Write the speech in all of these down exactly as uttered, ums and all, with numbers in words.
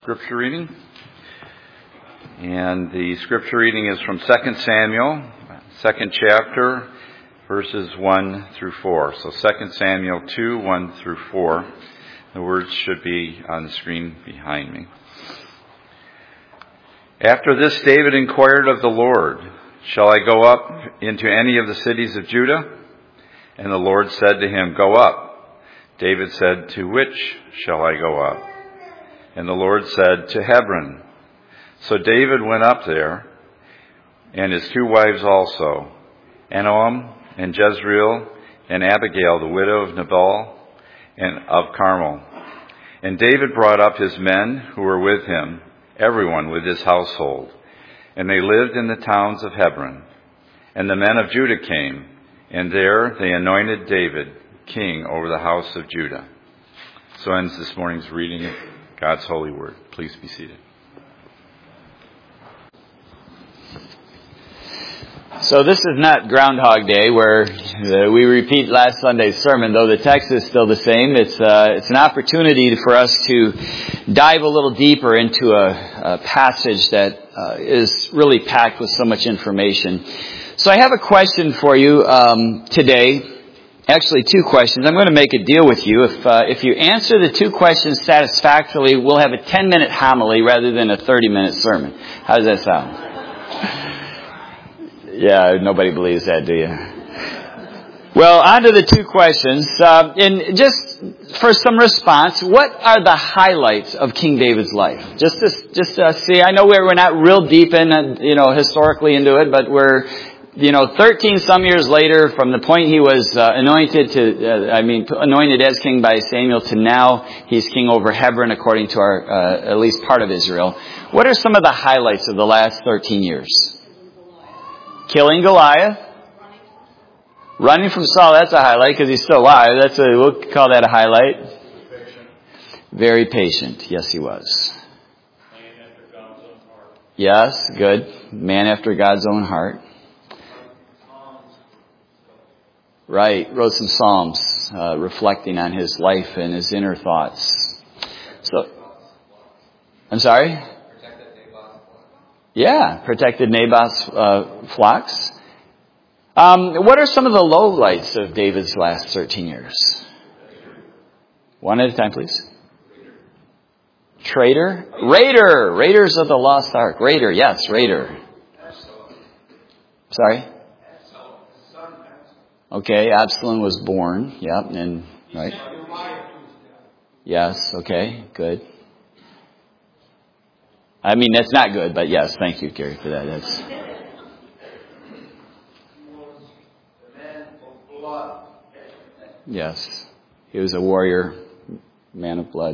Scripture reading. And the scripture reading is from Second Samuel, second chapter, verses one through four. So Second Samuel two, one through four. The words should be on the screen behind me. After this, David inquired of the Lord, "Shall I go up into any of the cities of Judah?" And the Lord said to him, "Go up." David said, "To which shall I go up?" And the Lord said, "To Hebron." So David went up there, and his two wives also, Ahinoam and Jezreel, and Abigail, the widow of Nabal and of Carmel. And David brought up his men who were with him, everyone with his household. And they lived in the towns of Hebron. And the men of Judah came, and there they anointed David king over the house of Judah. So ends this morning's reading of God's holy word. Please be seated. So this is not Groundhog Day, where uh, we repeat last Sunday's sermon, though the text is still the same. It's uh, it's an opportunity for us to dive a little deeper into a, a passage that uh, is really packed with so much information. So I have a question for you um, today. Actually, two questions. I'm going to make a deal with you. If uh, if you answer the two questions satisfactorily, we'll have a ten-minute homily rather than a thirty-minute sermon. How does that sound? Yeah, nobody believes that, do you? Well, on to the two questions. Uh, and just for some response, what are the highlights of King David's life? Just to, just to see, I know we're, we're not real deep in, uh, you know, historically into it, but we're, you know, thirteen some years later, from the point he was uh, anointed to, uh, I mean, anointed as king by Samuel to now he's king over Hebron, according to our, uh, at least part of Israel. What are some of the highlights of the last thirteen years? Killing Goliath. Running from Saul, that's a highlight because he's still alive. That's a, we'll call that a highlight. Patient. Very patient. Yes, he was. Man after God's own heart. Yes, good. Man after God's own heart. Right, wrote some Psalms uh, reflecting on his life and his inner thoughts. So, I'm sorry? Protected Naboth's flocks. Yeah, protected Naboth's uh, flocks. Um, what are some of the lowlights of David's last thirteen years? One at a time, please. Traitor? Raider! Raiders of the Lost Ark. Raider, yes, Raider. Sorry? Okay, Absalom was born. Yep, and right. Yes, okay, good. I mean, that's not good, but yes, thank you, Gary, for that. That's. Yes, he was a warrior, man of blood.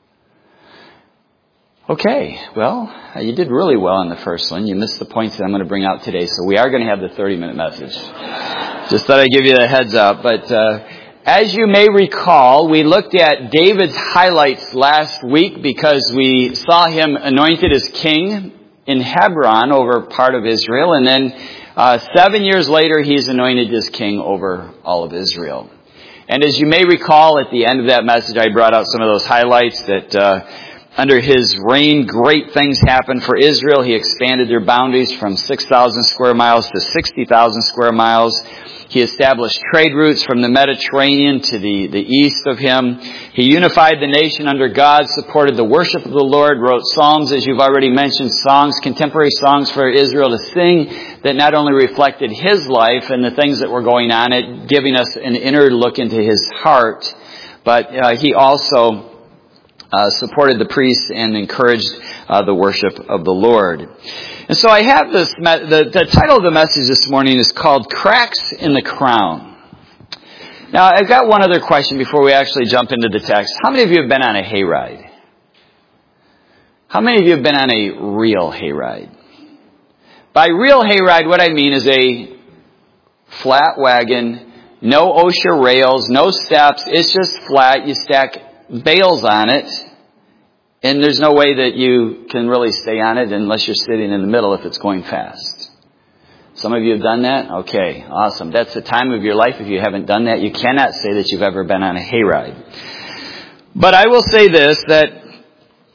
Okay, well, you did really well on the first one. You missed the points that I'm going to bring out today, so we are going to have the thirty-minute message. Just thought I'd give you a heads up. But uh, as you may recall, we looked at David's highlights last week because we saw him anointed as king in Hebron over part of Israel. And then uh, seven years later, he's anointed as king over all of Israel. And as you may recall, at the end of that message, I brought out some of those highlights that uh, under his reign, great things happened for Israel. He expanded their boundaries from six thousand square miles to sixty thousand square miles. He established trade routes from the Mediterranean to the, the east of him. He unified the nation under God, supported the worship of the Lord, wrote psalms, as you've already mentioned, songs, contemporary songs for Israel to sing that not only reflected his life and the things that were going on, it giving us an inner look into his heart, but uh, he also Uh, supported the priests and encouraged uh, the worship of the Lord. And so I have this, me- the, the title of the message this morning is called Cracks in the Crown. Now, I've got one other question before we actually jump into the text. How many of you have been on a hayride? How many of you have been on a real hayride? By real hayride, what I mean is a flat wagon, no OSHA rails, no steps. It's just flat. You stack bales on it, and there's no way that you can really stay on it unless you're sitting in the middle if it's going fast. Some of you have done that? Okay, awesome. That's the time of your life. If you haven't done that, you cannot say that you've ever been on a hayride. But I will say this, that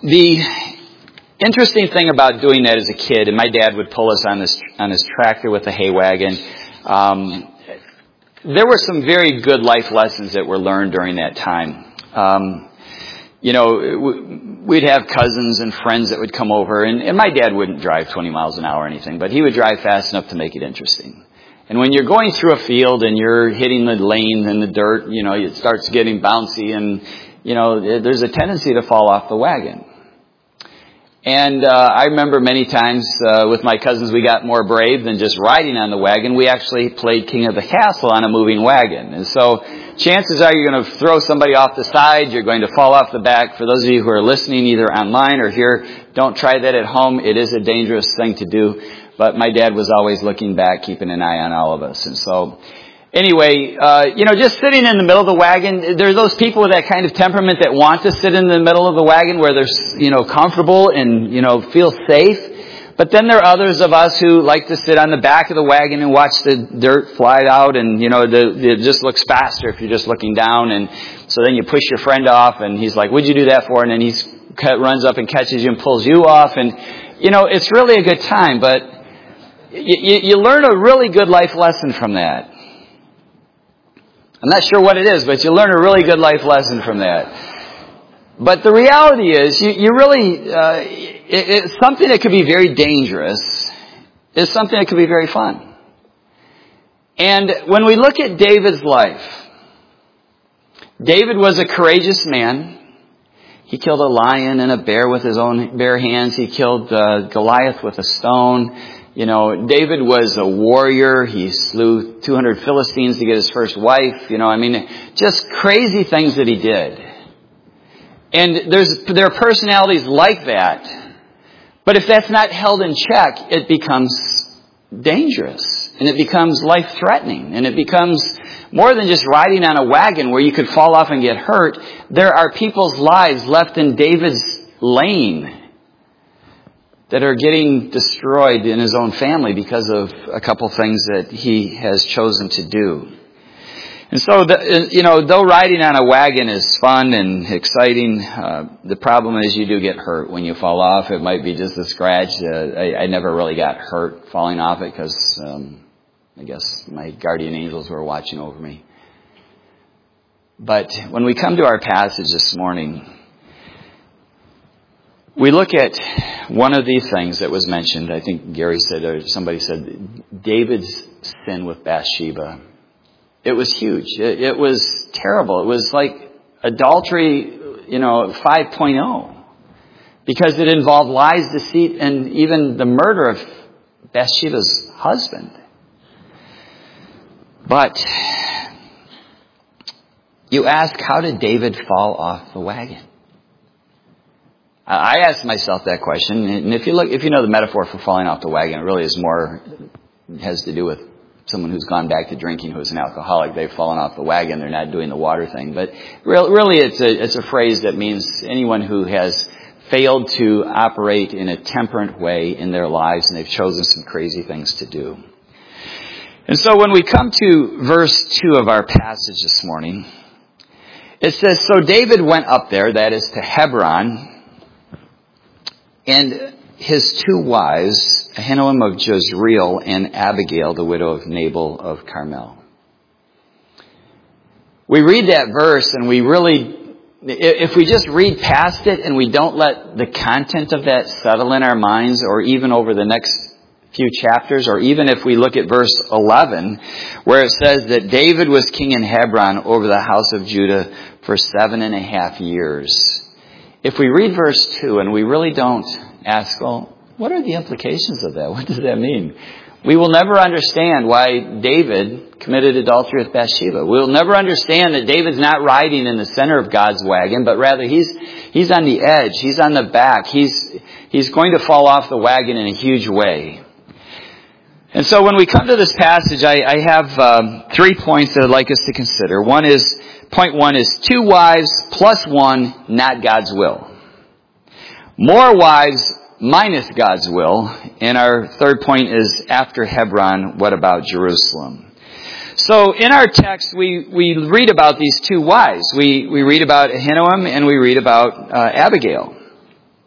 the interesting thing about doing that as a kid, and my dad would pull us on this on his tractor with a hay wagon, um, there were some very good life lessons that were learned during that time. Um, you know, we'd have cousins and friends that would come over, and, and my dad wouldn't drive twenty miles an hour or anything, but he would drive fast enough to make it interesting. And when you're going through a field and you're hitting the lane and the dirt, you know, it starts getting bouncy, and, you know, there's a tendency to fall off the wagon. And uh, I remember many times uh, with my cousins, we got more brave than just riding on the wagon. We actually played King of the Castle on a moving wagon. And so chances are you're going to throw somebody off the side. You're going to fall off the back. For those of you who are listening either online or here, don't try that at home. It is a dangerous thing to do. But my dad was always looking back, keeping an eye on all of us. And so anyway, uh, you know, just sitting in the middle of the wagon, there are those people with that kind of temperament that want to sit in the middle of the wagon where they're, you know, comfortable and, you know, feel safe. But then there are others of us who like to sit on the back of the wagon and watch the dirt fly out, and, you know, the, it just looks faster if you're just looking down. And so then you push your friend off, and he's like, "What'd you do that for?" And then he runs up and catches you and pulls you off. And, you know, it's really a good time, but you, you learn a really good life lesson from that. I'm not sure what it is, but you learn a really good life lesson from that. But the reality is, you, you really, uh, it, it's something that could be very dangerous. It's something that could be very fun. And when we look at David's life, David was a courageous man. He killed a lion and a bear with his own bare hands. He killed uh, Goliath with a stone. You know, David was a warrior. He slew two hundred Philistines to get his first wife. You know, I mean, just crazy things that he did. And there's there are personalities like that. But if that's not held in check, it becomes dangerous. And it becomes life-threatening. And it becomes more than just riding on a wagon where you could fall off and get hurt. There are people's lives left in David's lane that are getting destroyed in his own family because of a couple things that he has chosen to do. And so, the, you know, though riding on a wagon is fun and exciting, uh, the problem is you do get hurt when you fall off. It might be just a scratch. Uh, I, I never really got hurt falling off it because um, I guess my guardian angels were watching over me. But when we come to our passage this morning, we look at one of these things that was mentioned. I think Gary said, or somebody said, David's sin with Bathsheba. It was huge. It, it was terrible. It was like adultery, you know, five point oh. Because it involved lies, deceit, and even the murder of Bathsheba's husband. But you ask, how did David fall off the wagon? I asked myself that question, and if you look, if you know the metaphor for falling off the wagon, it really is more, it has to do with someone who's gone back to drinking, who's an alcoholic. They've fallen off the wagon. They're not doing the water thing. But really, it's a, it's a phrase that means anyone who has failed to operate in a temperate way in their lives, and they've chosen some crazy things to do. And so when we come to verse two of our passage this morning, it says, "So David went up there," that is to Hebron, "and his two wives, Ahinoam of Jezreel and Abigail, the widow of Nabal of Carmel." We read that verse and we really, if we just read past it and we don't let the content of that settle in our minds, or even over the next few chapters, or even if we look at verse eleven, where it says that David was king in Hebron over the house of Judah for seven and a half years. If we read verse two and we really don't ask, well, what are the implications of that? What does that mean? We will never understand why David committed adultery with Bathsheba. We'll never understand that David's not riding in the center of God's wagon, but rather he's he's on the edge. He's on the back. He's he's going to fall off the wagon in a huge way. And so when we come to this passage, I, I have um, three points that I'd like us to consider. One is, point one is two wives plus one, not God's will. More wives minus God's will. And our third point is, after Hebron, what about Jerusalem? So in our text, we, we read about these two wives. We, we read about Ahinoam and we read about uh, Abigail.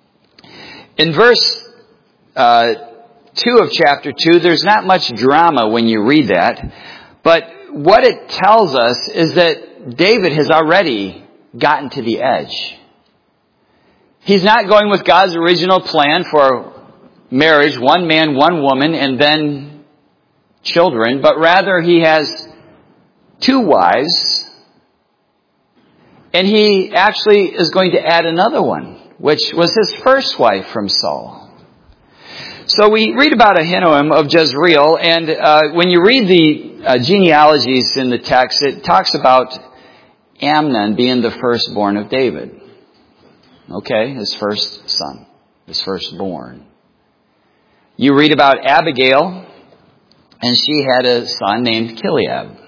In verse uh, two of chapter two, there's not much drama when you read that. But what it tells us is that David has already gotten to the edge. He's not going with God's original plan for marriage, one man, one woman, and then children, but rather he has two wives, and he actually is going to add another one, which was his first wife from Saul. So we read about Ahinoam of Jezreel, and uh, when you read the uh, genealogies in the text, it talks about Amnon being the firstborn of David. Okay, his first son, his firstborn. You read about Abigail, and she had a son named Kileab.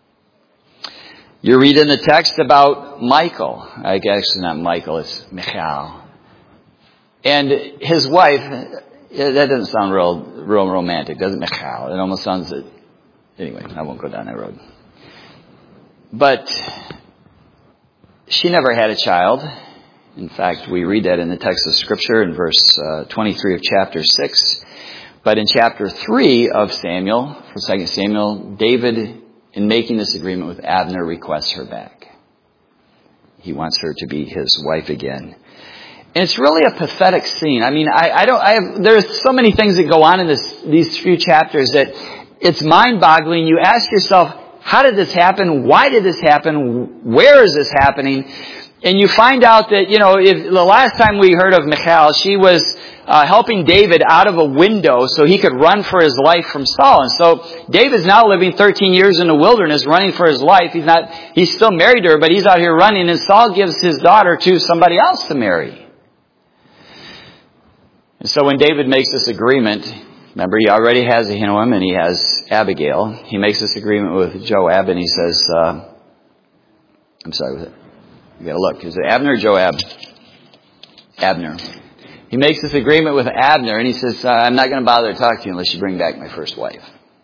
You read in the text about Michael. I guess it's not Michael, it's Michal. And his wife, that doesn't sound real, real romantic, does it? Michal. It almost sounds, anyway, I won't go down that road. But she never had a child. In fact, we read that in the text of Scripture in verse uh, twenty-three of chapter six. But in chapter three of Samuel, from Second Samuel, David, in making this agreement with Abner, requests her back. He wants her to be his wife again. And it's really a pathetic scene. I mean, I, I don't, I have, there's so many things that go on in this, these few chapters that it's mind-boggling. You ask yourself, how did this happen? Why did this happen? Where is this happening? And you find out that, you know, if the last time we heard of Michal, she was uh, helping David out of a window so he could run for his life from Saul. And so David's now living thirteen years in the wilderness running for his life. He's not, he's still married to her, but he's out here running, and Saul gives his daughter to somebody else to marry. And so when David makes this agreement, remember he already has Ahinoam and he has Abigail. He makes this agreement with Joab and he says, uh, I'm sorry, was it? You gotta look. Is it Abner or Joab? Abner. He makes this agreement with Abner and he says, uh, I'm not going to bother to talk to you unless you bring back my first wife.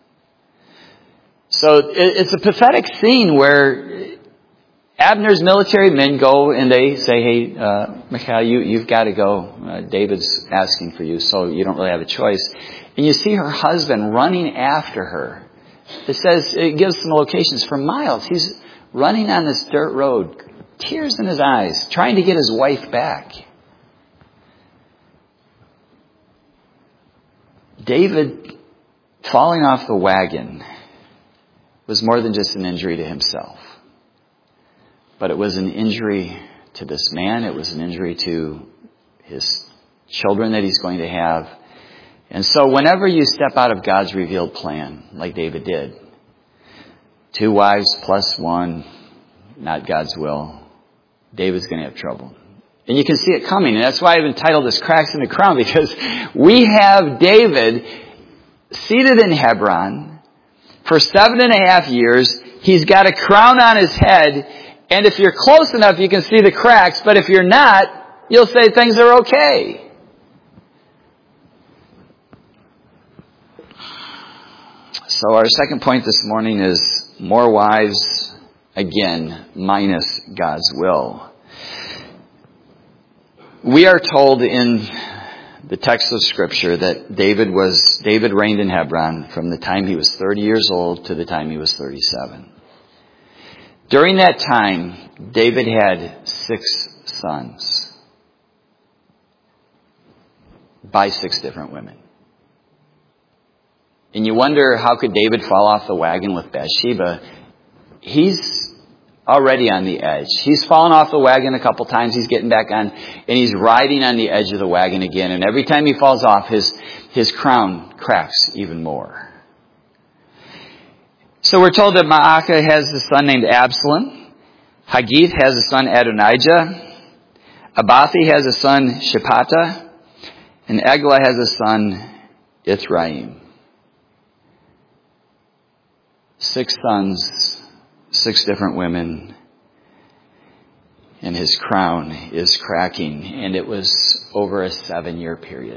So it's a pathetic scene where Abner's military men go and they say, hey, uh, Michal, you, you've got to go. Uh, David's asking for you, so you don't really have a choice. And you see her husband running after her. It says, it gives some locations for miles. He's running on this dirt road, tears in his eyes, trying to get his wife back. David falling off the wagon was more than just an injury to himself. But it was an injury to this man. It was an injury to his children that he's going to have. And so whenever you step out of God's revealed plan, like David did, two wives plus one, not God's will, David's going to have trouble. And you can see it coming. And that's why I've entitled this Cracks in the Crown, because we have David seated in Hebron for seven and a half years. He's got a crown on his head. And if you're close enough, you can see the cracks. But if you're not, you'll say things are okay. So our second point this morning is more wives, again, minus God's will. We are told in the text of Scripture that David was David reigned in Hebron from the time he was thirty years old to the time he was thirty-seven. During that time, David had six sons by six different women. And you wonder, how could David fall off the wagon with Bathsheba? He's already on the edge. He's fallen off the wagon a couple times. He's getting back on, and he's riding on the edge of the wagon again. And every time he falls off, his, his crown cracks even more. So we're told that Maacah has a son named Absalom. Haggith has a son Adonijah. Abathi has a son Shephatah. And Eglah has a son Ithraim. Six sons, six different women. And his crown is cracking. And it was over a seven-year period.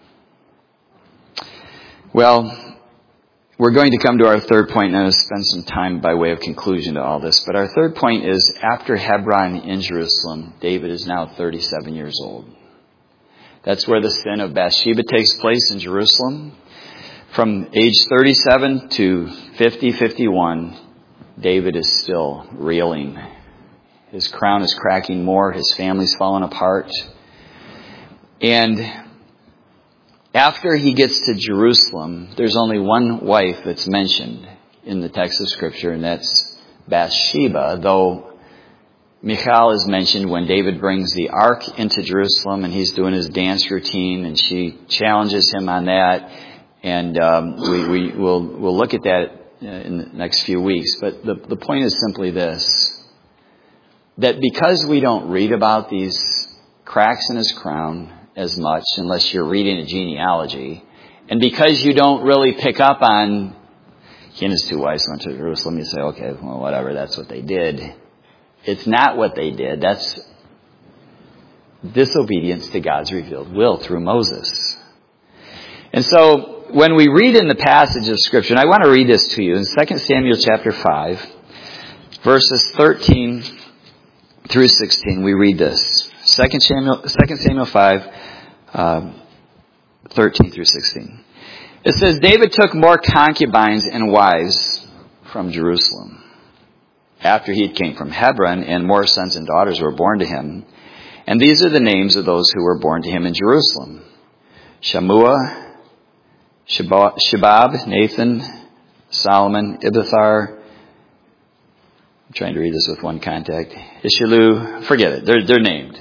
Well, we're going to come to our third point, and I'm going to spend some time by way of conclusion to all this. But our third point is, after Hebron in Jerusalem, David is now thirty-seven years old. That's where the sin of Bathsheba takes place in Jerusalem. From age thirty-seven to fifty, fifty-one, David is still reeling. His crown is cracking more. His family's falling apart. And after he gets to Jerusalem, there's only one wife that's mentioned in the text of Scripture, and that's Bathsheba, though Michal is mentioned when David brings the ark into Jerusalem and he's doing his dance routine, and she challenges him on that. And um, we, we will we'll look at that in the next few weeks. But the, the point is simply this, that because we don't read about these cracks in his crown as much, unless you're reading a genealogy, and because you don't really pick up on, he and his two wives went to Jerusalem, you say, okay, well, whatever, that's what they did. It's not what they did. That's disobedience to God's revealed will through Moses. And so, when we read in the passage of Scripture, and I want to read this to you, in Second Samuel chapter five, verses thirteen through sixteen, we read this. Second Samuel, Second Samuel five, uh, thirteen through sixteen. It says, David took more concubines and wives from Jerusalem after he came from Hebron, and more sons and daughters were born to him. And these are the names of those who were born to him in Jerusalem: Shammua, Shabab, Nathan, Solomon, Ibithar. I'm trying to read this with one contact. Ishilu, forget it. They're, they're named.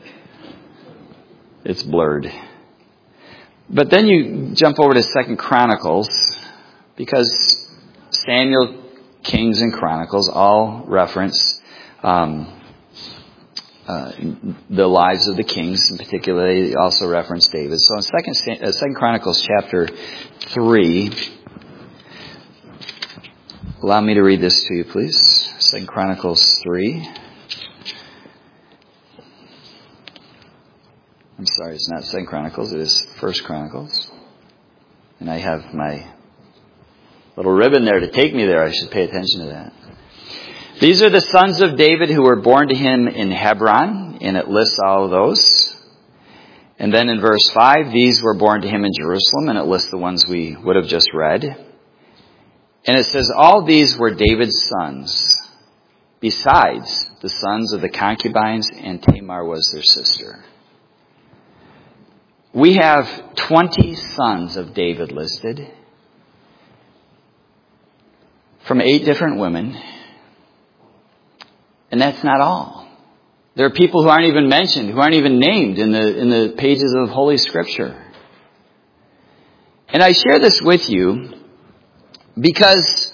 It's blurred. But then you jump over to Second Chronicles, because Samuel, Kings, and Chronicles all reference um, uh, the lives of the kings. In particular, they also reference David. So in Second, uh, Second Chronicles chapter three, allow me to read this to you, please. Second Chronicles three. I'm sorry, it's not Second Chronicles, it is First Chronicles. And I have my little ribbon there to take me there. I should pay attention to that. These are the sons of David who were born to him in Hebron, and it lists all of those. And then in verse five, these were born to him in Jerusalem, and it lists the ones we would have just read. And it says, all these were David's sons, besides the sons of the concubines, and Tamar was their sister. We have twenty sons of David listed from eight different women. And that's not all. There are people who aren't even mentioned, who aren't even named in the in the pages of Holy Scripture. And I share this with you because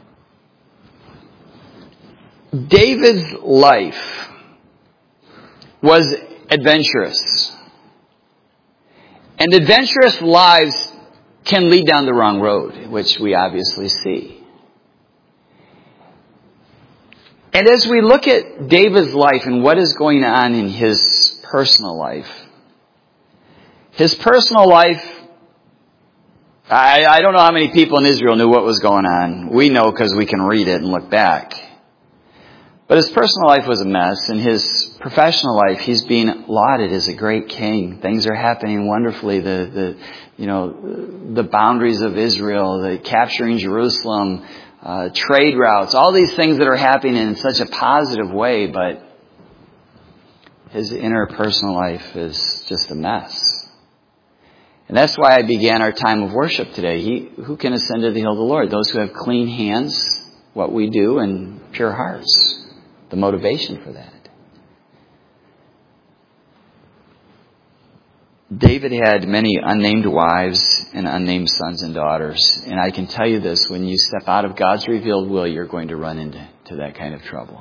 David's life was adventurous. And adventurous lives can lead down the wrong road, which we obviously see. And as we look at David's life and what is going on in his personal life, his personal life, I, I don't know how many people in Israel knew what was going on. We know because we can read it and look back. But his personal life was a mess. In his professional life, he's being lauded as a great king. Things are happening wonderfully. The, the, you know, the boundaries of Israel, the capturing Jerusalem, uh, trade routes, all these things that are happening in such a positive way, but his inner personal life is just a mess. And that's why I began our time of worship today. He, who can ascend to the hill of the Lord? Those who have clean hands, what we do, and pure hearts. The motivation for that. David had many unnamed wives and unnamed sons and daughters. And I can tell you this, when you step out of God's revealed will, you're going to run into to that kind of trouble.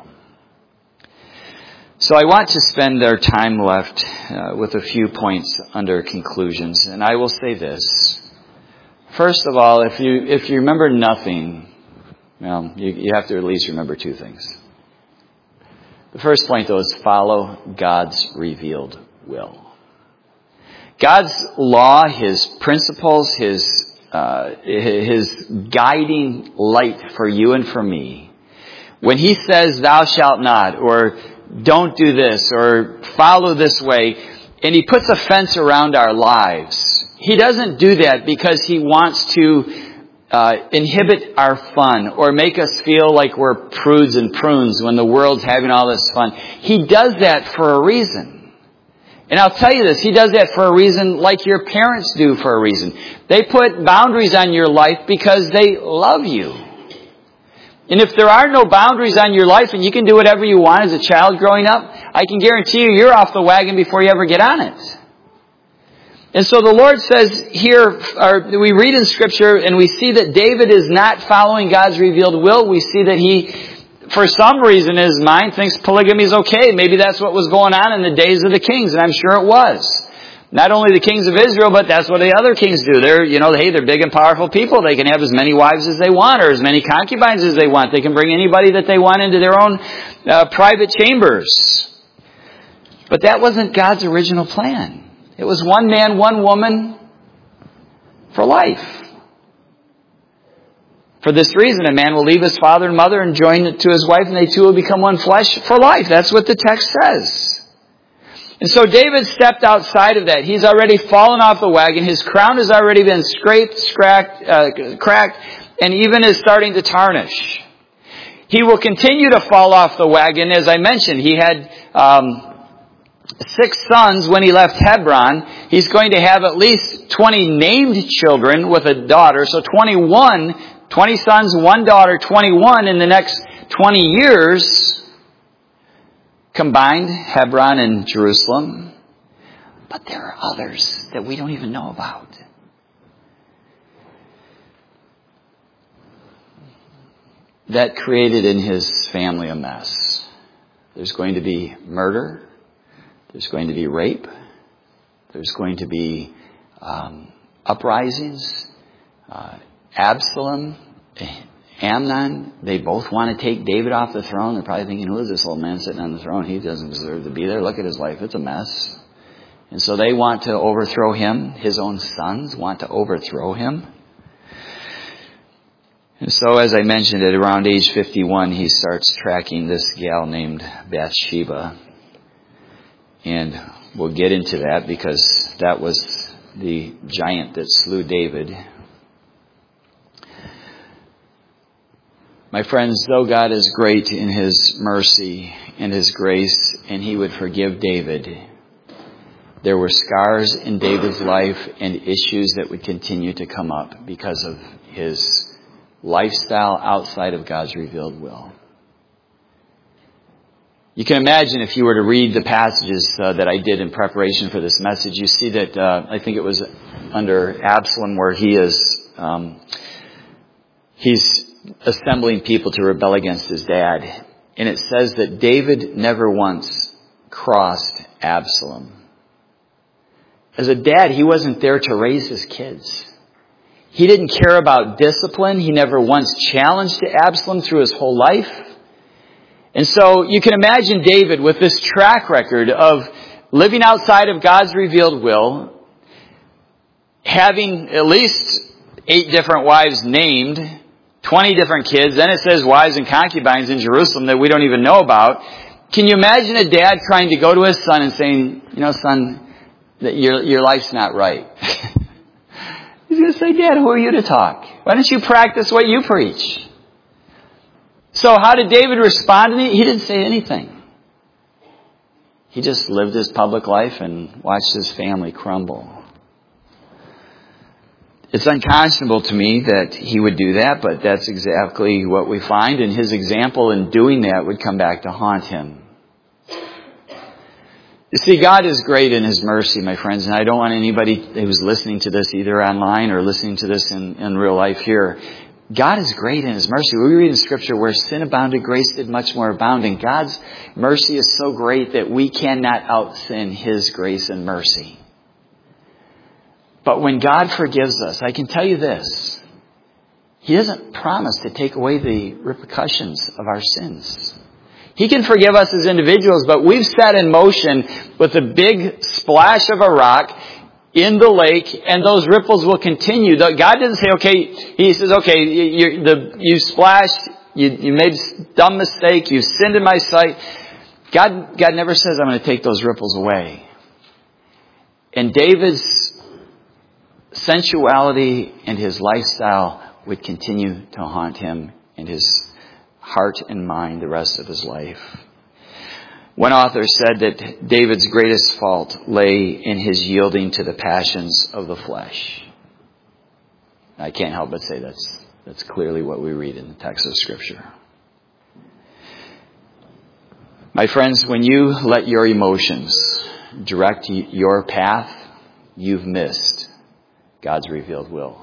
So I want to spend our time left uh, with a few points under conclusions. And I will say this. First of all, if you if you remember nothing, well, you, you have to at least remember two things. The first point, though, is follow God's revealed will. God's law, His principles, His uh, His guiding light for you and for me. When He says, thou shalt not, or don't do this, or follow this way, and He puts a fence around our lives, He doesn't do that because He wants to uh, inhibit our fun or make us feel like we're prudes and prunes when the world's having all this fun. He does that for a reason. And I'll tell you this, He does that for a reason like your parents do for a reason. They put boundaries on your life because they love you. And if there are no boundaries on your life and you can do whatever you want as a child growing up, I can guarantee you you're off the wagon before you ever get on it. And so the Lord says here, or we read in Scripture and we see that David is not following God's revealed will. We see that he, for some reason in his mind, thinks polygamy is okay. Maybe that's what was going on in the days of the kings, and I'm sure it was. Not only the kings of Israel, but that's what the other kings do. They're, you know, hey, they're big and powerful people. They can have as many wives as they want or as many concubines as they want. They can bring anybody that they want into their own uh, private chambers. But that wasn't God's original plan. It was one man, one woman for life. For this reason, a man will leave his father and mother and join to his wife, and they two will become one flesh for life. That's what the text says. And so David stepped outside of that. He's already fallen off the wagon. His crown has already been scraped, scracked, uh, cracked, and even is starting to tarnish. He will continue to fall off the wagon. As I mentioned, he had um, six sons when he left Hebron. He's going to have at least twenty named children with a daughter. So twenty-one, twenty sons, one daughter, twenty-one in the next twenty years. Combined, Hebron and Jerusalem. But there are others that we don't even know about. That created in his family a mess. There's going to be murder. There's going to be rape. There's going to be um, uprisings. Uh, Absalom, Amnon, they both want to take David off the throne. They're probably thinking, who is this old man sitting on the throne? He doesn't deserve to be there. Look at his life. It's a mess. And so they want to overthrow him. His own sons want to overthrow him. And so, as I mentioned, at around age fifty-one, he starts tracking this gal named Bathsheba. And we'll get into that because that was the giant that slew David. My friends, though God is great in His mercy and His grace, and He would forgive David, there were scars in David's life and issues that would continue to come up because of his lifestyle outside of God's revealed will. You can imagine if you were to read the passages uh, that I did in preparation for this message, you see that, uh, I think it was under Absalom where he is, um, he's assembling people to rebel against his dad. And it says that David never once crossed Absalom. As a dad, he wasn't there to raise his kids. He didn't care about discipline. He never once challenged Absalom through his whole life. And so you can imagine David with this track record of living outside of God's revealed will, having at least eight different wives named, twenty different kids. Then it says wives and concubines in Jerusalem that we don't even know about. Can you imagine a dad trying to go to his son and saying, you know, son, that your your life's not right? He's going to say, Dad, who are you to talk? Why don't you practice what you preach? So how did David respond to me? He didn't say anything. He just lived his public life and watched his family crumble. It's unconscionable to me that he would do that, but that's exactly what we find. And his example in doing that would come back to haunt him. You see, God is great in His mercy, my friends, and I don't want anybody who's listening to this either online or listening to this in, in real life here. God is great in His mercy. We read in Scripture where sin abounded, grace did much more abound. And God's mercy is so great that we cannot out-sin His grace and mercy. But when God forgives us, I can tell you this. He doesn't promise to take away the repercussions of our sins. He can forgive us as individuals, but we've set in motion with a big splash of a rock in the lake, and those ripples will continue. God doesn't say, okay, He says, okay, you, the, you splashed, you, you made a dumb mistake, you sinned in my sight. God, God never says, I'm going to take those ripples away. And David's sensuality and his lifestyle would continue to haunt him in his heart and mind the rest of his life. One author said that David's greatest fault lay in his yielding to the passions of the flesh. I can't help but say that's that's clearly what we read in the text of Scripture. My friends, when you let your emotions direct your path, you've missed God's revealed will.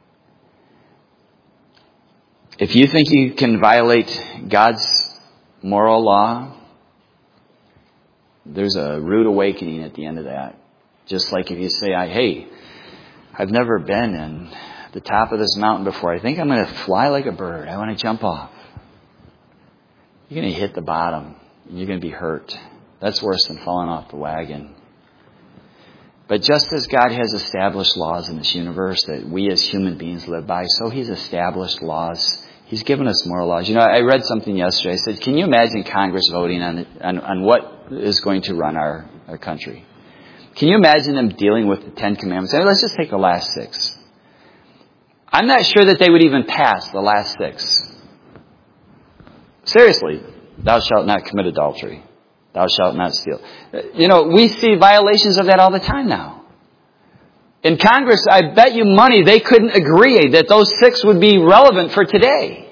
If you think you can violate God's moral law, there's a rude awakening at the end of that. Just like if you say, I, hey, I've never been in the top of this mountain before. I think I'm going to fly like a bird. I want to jump off. You're going to hit the bottom and you're going to be hurt. That's worse than falling off the wagon. But just as God has established laws in this universe that we as human beings live by, so He's established laws. He's given us moral laws. You know, I read something yesterday. I said, can you imagine Congress voting on on, on what is going to run our, our country? Can you imagine them dealing with the Ten Commandments? I mean, let's just take the last six. I'm not sure that they would even pass the last six. Seriously, thou shalt not commit adultery. Thou shalt not steal. You know, we see violations of that all the time now. In Congress, I bet you money they couldn't agree that those six would be relevant for today.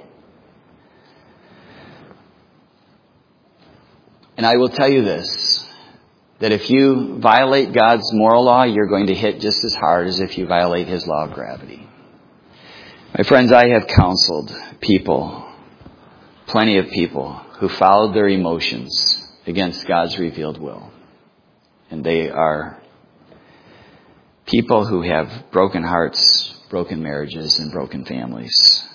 And I will tell you this, that if you violate God's moral law, you're going to hit just as hard as if you violate His law of gravity. My friends, I have counseled people, plenty of people, who followed their emotions against God's revealed will. And they are people who have broken hearts, broken marriages, and broken families.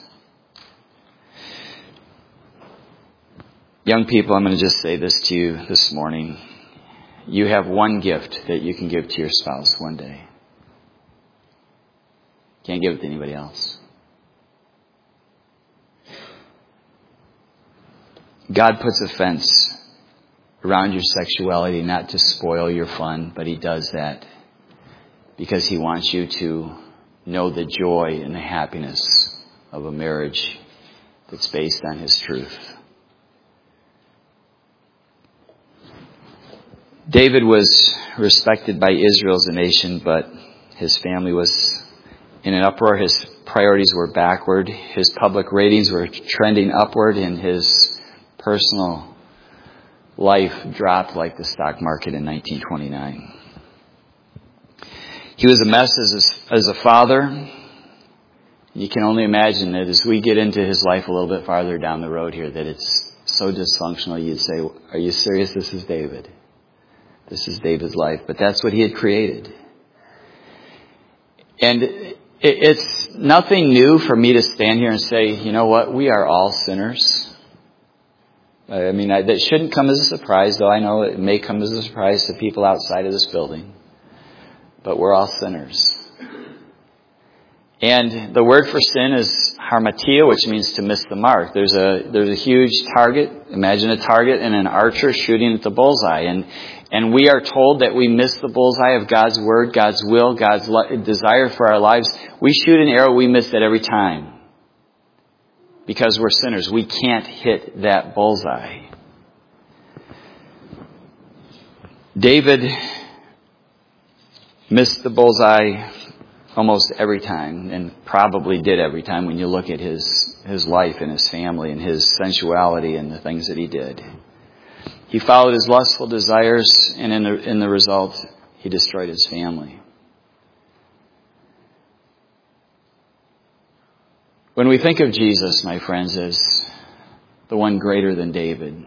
Young people, I'm going to just say this to you this morning. You have one gift that you can give to your spouse one day. Can't give it to anybody else. God puts a fence around your sexuality not to spoil your fun, but He does that because He wants you to know the joy and the happiness of a marriage that's based on His truth. David was respected by Israel as a nation, but his family was in an uproar. His priorities were backward. His public ratings were trending upward, and his personal life dropped like the stock market in nineteen twenty-nine. He was a mess as a, as a father. You can only imagine that as we get into his life a little bit farther down the road here, that it's so dysfunctional, you'd say, are you serious? This is David. This is David's life. But that's what he had created. And it's nothing new for me to stand here and say, you know what, we are all sinners. I mean, that shouldn't come as a surprise, though I know it may come as a surprise to people outside of this building. But we're all sinners. And the word for sin is harmatia, which means to miss the mark. There's a there's a huge target. Imagine a target and an archer shooting at the bullseye. And and we are told that we miss the bullseye of God's word, God's will, God's desire for our lives. We shoot an arrow, we miss it every time. Because we're sinners. We can't hit that bullseye. David missed the bullseye almost every time, and probably did every time when you look at his, his life and his family and his sensuality and the things that he did. He followed his lustful desires, and in the, in the result, he destroyed his family. When we think of Jesus, my friends, as the one greater than David,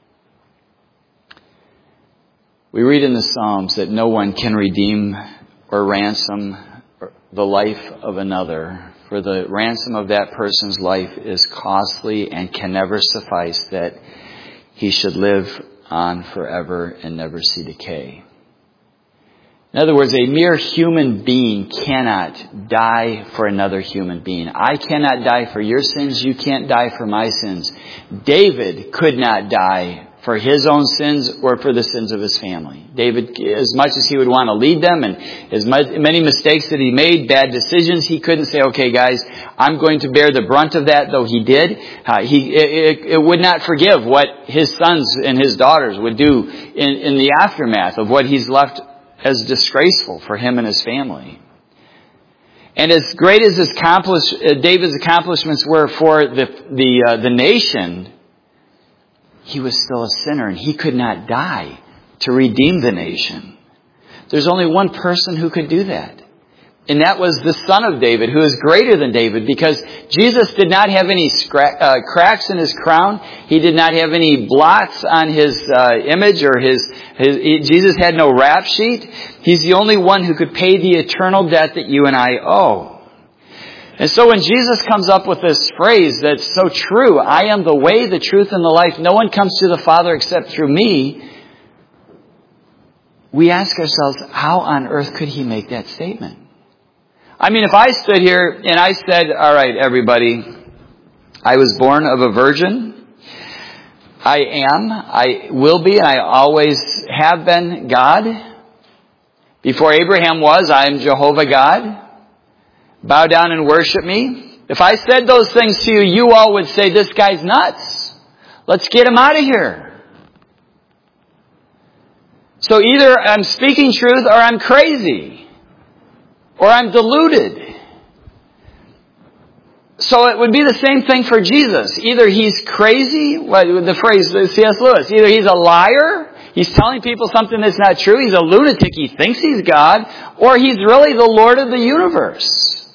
we read in the Psalms that no one can redeem or ransom the life of another. For the ransom of that person's life is costly and can never suffice, that he should live on forever and never see decay. In other words, a mere human being cannot die for another human being. I cannot die for your sins. You can't die for my sins. David could not die for his own sins or for the sins of his family. David, as much as he would want to lead them and as much, many mistakes that he made, bad decisions, he couldn't say, okay guys, I'm going to bear the brunt of that, though he did. Uh, he it, it would not forgive what his sons and his daughters would do in, in the aftermath of what he's left as disgraceful for him and his family. And as great as his accomplish, uh, David's accomplishments were for the the uh, the nation, he was still a sinner and he could not die to redeem the nation. There's only one person who could do that. And that was the son of David, who is greater than David, because Jesus did not have any scra- uh, cracks in his crown. He did not have any blots on his uh, image or his, his he, Jesus had no rap sheet. He's the only one who could pay the eternal debt that you and I owe. And so when Jesus comes up with this phrase that's so true, I am the way, the truth, and the life. No one comes to the Father except through me. We ask ourselves, how on earth could he make that statement? I mean, if I stood here and I said, all right, everybody, I was born of a virgin. I am, I will be, and I always have been God. Before Abraham was, I am Jehovah God. Bow down and worship me. If I said those things to you, you all would say, this guy's nuts. Let's get him out of here. So either I'm speaking truth or I'm crazy. Or I'm deluded. So it would be the same thing for Jesus. Either he's crazy, what the phrase C S Lewis, either he's a liar, he's telling people something that's not true, he's a lunatic, he thinks he's God, or he's really the Lord of the universe.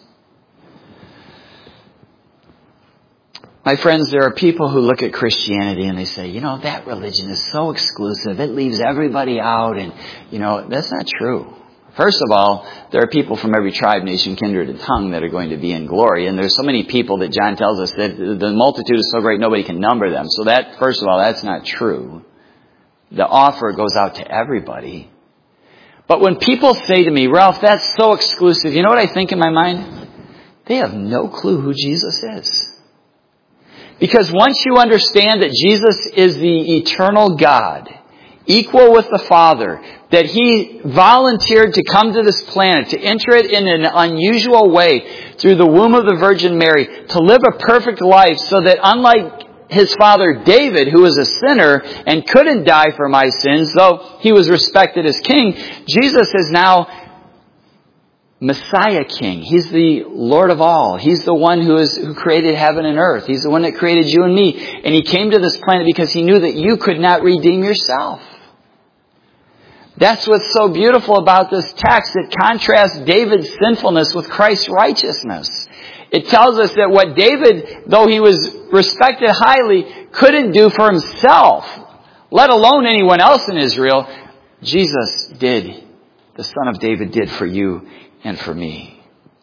My friends, there are people who look at Christianity and they say, you know, that religion is so exclusive. It leaves everybody out. And, you know, that's not true. First of all, there are people from every tribe, nation, kindred, and tongue that are going to be in glory. And there's so many people that John tells us that the multitude is so great nobody can number them. So that, first of all, that's not true. The offer goes out to everybody. But when people say to me, Ralph, that's so exclusive, you know what I think in my mind? They have no clue who Jesus is. Because once you understand that Jesus is the eternal God, equal with the Father, that He volunteered to come to this planet, to enter it in an unusual way through the womb of the Virgin Mary, to live a perfect life so that unlike his father David, who was a sinner and couldn't die for my sins, though he was respected as king, Jesus is now Messiah King. He's the Lord of all. He's the one who is who created heaven and earth. He's the one that created you and me. And He came to this planet because He knew that you could not redeem yourself. That's what's so beautiful about this text. It contrasts David's sinfulness with Christ's righteousness. It tells us that what David, though he was respected highly, couldn't do for himself, let alone anyone else in Israel, Jesus did. The Son of David did for you and for me.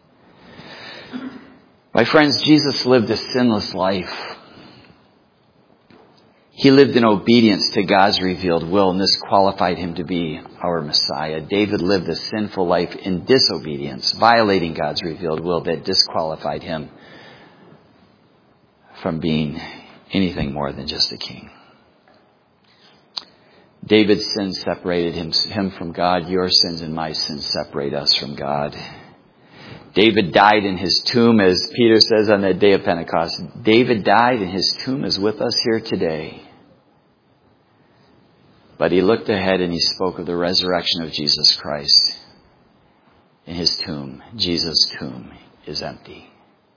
My friends, Jesus lived a sinless life. He lived in obedience to God's revealed will, and this qualified Him to be our Messiah. David lived a sinful life in disobedience, violating God's revealed will that disqualified him from being anything more than just a king. David's sins separated him, him from God. Your sins and my sins separate us from God. David died in his tomb, as Peter says on that day of Pentecost. David died and his tomb is with us here today. But he looked ahead and he spoke of the resurrection of Jesus Christ. In his tomb, Jesus' tomb is empty.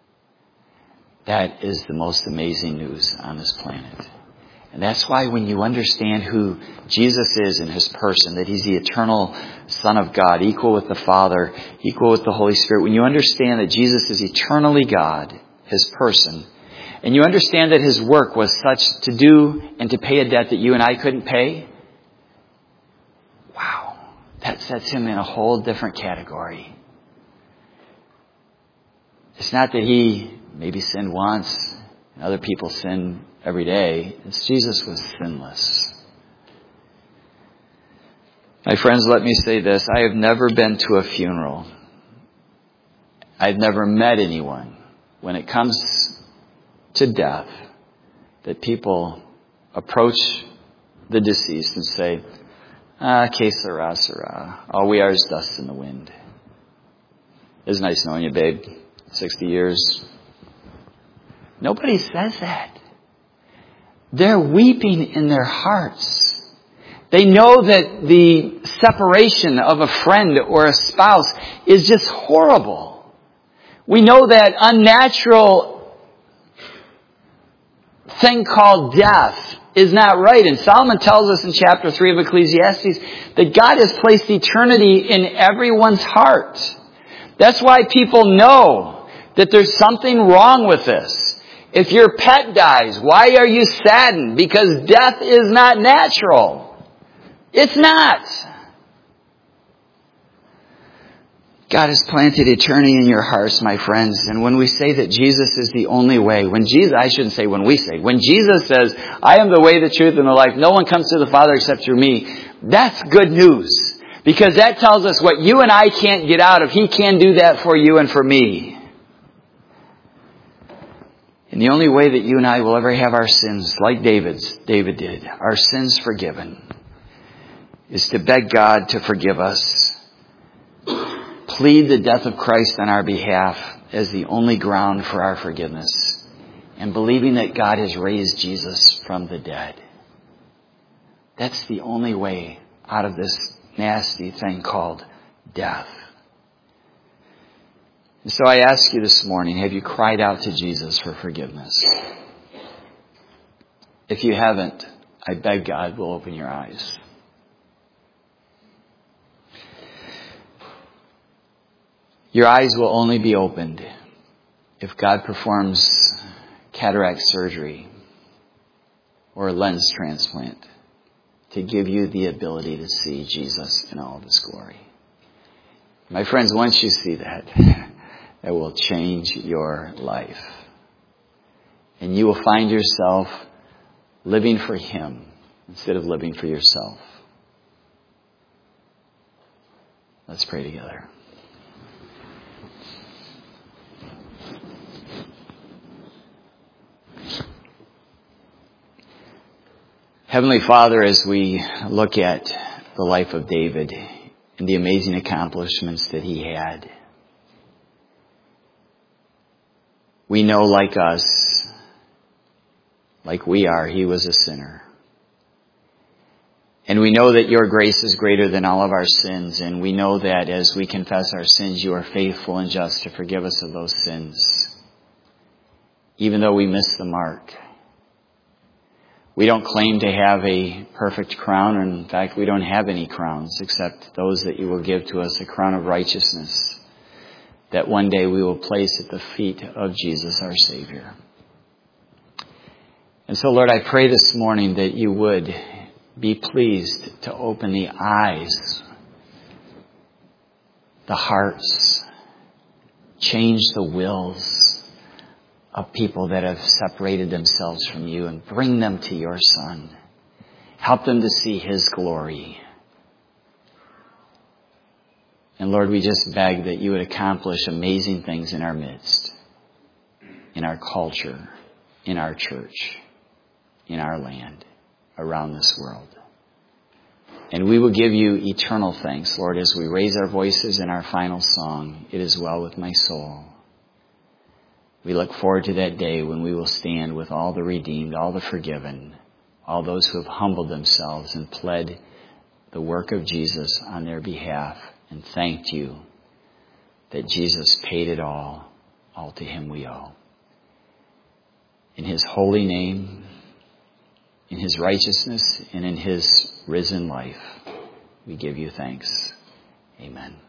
That is the most amazing news on this planet. And that's why when you understand who Jesus is in His person, that He's the eternal Son of God, equal with the Father, equal with the Holy Spirit, when you understand that Jesus is eternally God, His person, and you understand that His work was such to do and to pay a debt that you and I couldn't pay, wow, that sets Him in a whole different category. It's not that He maybe sinned once and other people sin every day. It's Jesus was sinless. My friends, let me say this. I have never been to a funeral. I've never met anyone, when it comes to death, that people approach the deceased and say, ah, que sera, sera. All we are is dust in the wind. It's nice knowing you, babe. sixty years. Nobody says that. They're weeping in their hearts. They know that the separation of a friend or a spouse is just horrible. We know that unnatural thing called death is not right. And Solomon tells us in chapter three of Ecclesiastes that God has placed eternity in everyone's heart. That's why people know that there's something wrong with this. If your pet dies, why are you saddened? Because death is not natural. It's not. God has planted eternity in your hearts, my friends. And when we say that Jesus is the only way, when Jesus, I shouldn't say when we say, when Jesus says, I am the way, the truth, and the life, no one comes to the Father except through me, that's good news. Because that tells us what you and I can't get out of. He can do that for you and for me. And the only way that you and I will ever have our sins, like David's, David did, our sins forgiven, is to beg God to forgive us. Plead the death of Christ on our behalf as the only ground for our forgiveness. And believing that God has raised Jesus from the dead. That's the only way out of this nasty thing called death. And so I ask you this morning, have you cried out to Jesus for forgiveness? If you haven't, I beg God will open your eyes. Your eyes will only be opened if God performs cataract surgery or a lens transplant to give you the ability to see Jesus in all of His glory. My friends, once you see that, it will change your life. And you will find yourself living for Him instead of living for yourself. Let's pray together. Heavenly Father, as we look at the life of David and the amazing accomplishments that he had, we know, like us, like we are, he was a sinner. And we know that your grace is greater than all of our sins, and we know that as we confess our sins, you are faithful and just to forgive us of those sins, even though we miss the mark. We don't claim to have a perfect crown, and in fact, we don't have any crowns except those that you will give to us, a crown of righteousness that one day we will place at the feet of Jesus, our Savior. And so, Lord, I pray this morning that you would be pleased to open the eyes, the hearts, change the wills of people that have separated themselves from you and bring them to your Son. Help them to see His glory. And Lord, we just beg that you would accomplish amazing things in our midst, in our culture, in our church, in our land, around this world. And we will give you eternal thanks, Lord, as we raise our voices in our final song, It Is Well With My Soul. We look forward to that day when we will stand with all the redeemed, all the forgiven, all those who have humbled themselves and pled the work of Jesus on their behalf and thanked you that Jesus paid it all. All to Him we owe. In His holy name, in His righteousness, and in His risen life, we give you thanks. Amen.